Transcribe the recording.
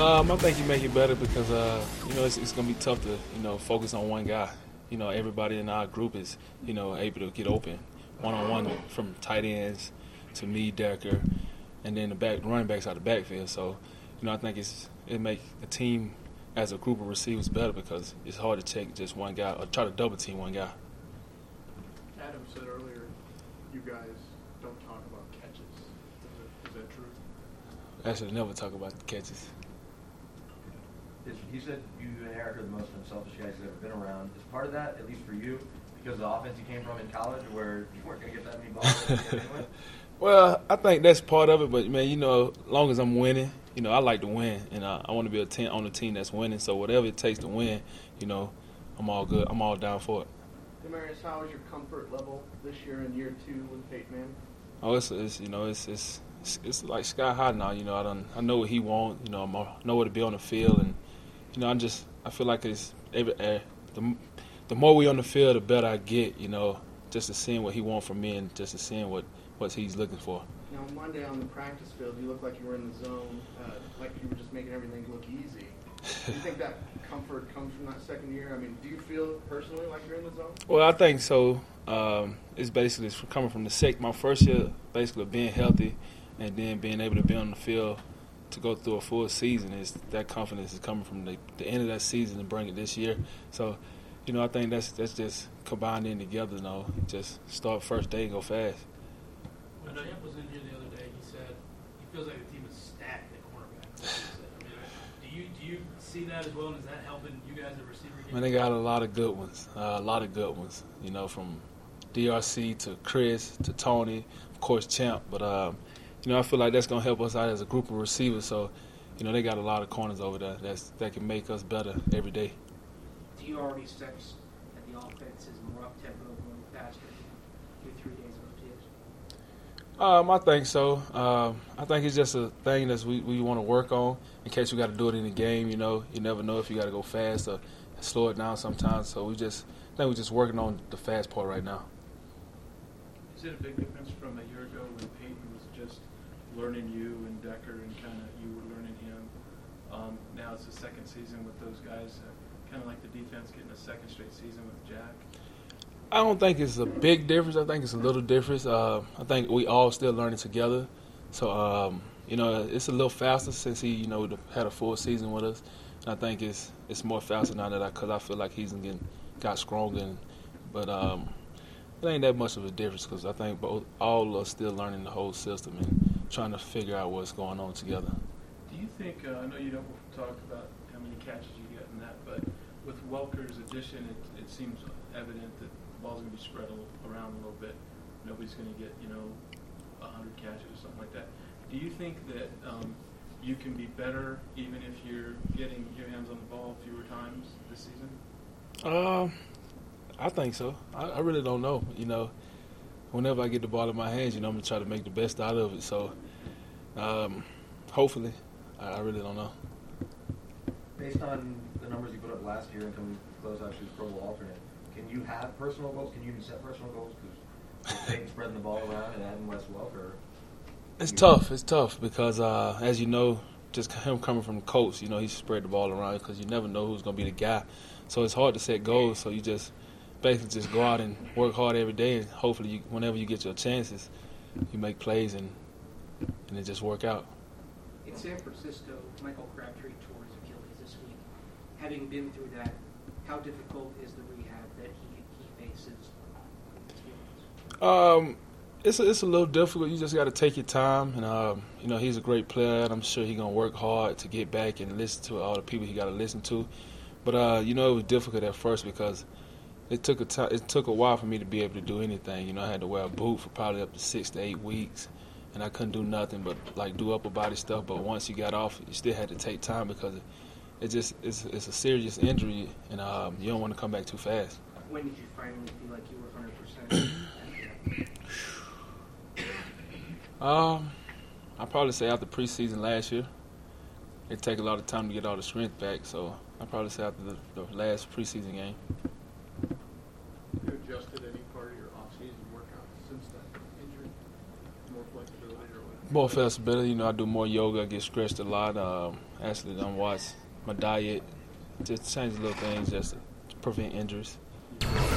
I think you make it better because it's going to be tough to focus on one guy. Everybody in our group is able to get open one on one from tight ends to me, Decker, and then the running backs out the backfield. So I think it make the team as a group of receivers better because it's hard to take just one guy or try to double team one guy. Adam said earlier, you guys don't talk about catches. Is that true? Actually, never talk about the catches. He said you and Eric are the most unselfish guys he's ever been around. Is part of that, at least for you, because of the offense you came from in college where you weren't going to get that many balls anyway? Well, I think that's part of it, but, man, as long as I'm winning, I like to win, and I want to be on a team that's winning. So whatever it takes to win, I'm all good. I'm all down for it. Demaryius, how is your comfort level this year in year 2 with Peyton Manning? Oh, it's like sky high now. I know what he wants. I know where to be on the field, and I feel like it's the more we on the field, the better I get. Just to seeing what he wants from me, and just to seeing what he's looking for. Now, Monday on the practice field, you looked like you were in the zone, like you were just making everything look easy. Do you think that comfort comes from that second year? I mean, do you feel personally like you're in the zone? Well, I think so. It's basically coming from my first year, basically being healthy, and then being able to be on the field to go through a full season. That confidence is coming from the end of that season and bring it this year. So, I think that's just combined in together. Just start first day and go fast. When Champ was in here the other day, he said he feels like the team is stacked at cornerback. I mean, do you see that as well? And is that helping you guys at receiver game? Man, they got a lot of good ones. From DRC to Chris to Tony, of course Champ. But I feel like that's gonna help us out as a group of receivers. So, they got a lot of corners over there that can make us better every day. Do you already sense that the offense is more up tempo, more faster through 3 days of OTAs? I think so. I think it's just a thing that we want to work on in case we got to do it in the game. You never know if you got to go fast or slow it down sometimes. So I think we're just working on the fast part right now. Is it a big difference from a year ago when Peyton was just learning you and Decker and kind of you were learning him? Now it's the second season with those guys. Kind of like the defense getting a second straight season with Jack. I don't think it's a big difference. I think it's a little difference. I think we all still learning together. So, it's a little faster since he, had a full season with us. And I think it's more faster now because I feel like he's got stronger. But it ain't that much of a difference because I think all of us still learning the whole system and trying to figure out what's going on together. Do you think, I know you don't talk about how many catches you get in that, but with Welker's addition, it seems evident that the ball's going to be spread around a little bit. Nobody's going to get, 100 catches or something like that. Do you think that you can be better even if you're getting your hands on the ball fewer times this season? I think so. I really don't know. Whenever I get the ball in my hands, I'm going to try to make the best out of it. So, hopefully, I really don't know. Based on the numbers you put up last year and coming close actually Pro Bowl alternate, can you have personal goals? Can you even set personal goals? Because Peyton spreading the ball around and adding Wes Welker. It's tough. It's tough because, as you know, just him coming from the coach, he spread the ball around because you never know who's going to be the guy. So it's hard to set goals. So you just basically just go out and work hard every day, and hopefully, whenever you get your chances, you make plays and it just work out. In San Francisco, Michael Crabtree tore his Achilles this week. Having been through that, how difficult is the rehab that he faces? It's a little difficult. You just got to take your time, and he's a great player, and I'm sure he's gonna work hard to get back and listen to all the people he got to listen to. But it was difficult at first because it took a while for me to be able to do anything. I had to wear a boot for probably up to 6 to 8 weeks, and I couldn't do nothing but do upper body stuff. But once you got off, you still had to take time because it's a serious injury, and you don't want to come back too fast. When did you finally feel like you were 100%? I'd probably say after preseason last year. It take a lot of time to get all the strength back, so I'd probably say after the last preseason game. Have you adjusted any part of your off-season workout since that injury? More flexibility or what? More flexibility. You know, I do more yoga. I get stretched a lot. Actually, done watch my diet. Just change little things just to prevent injuries.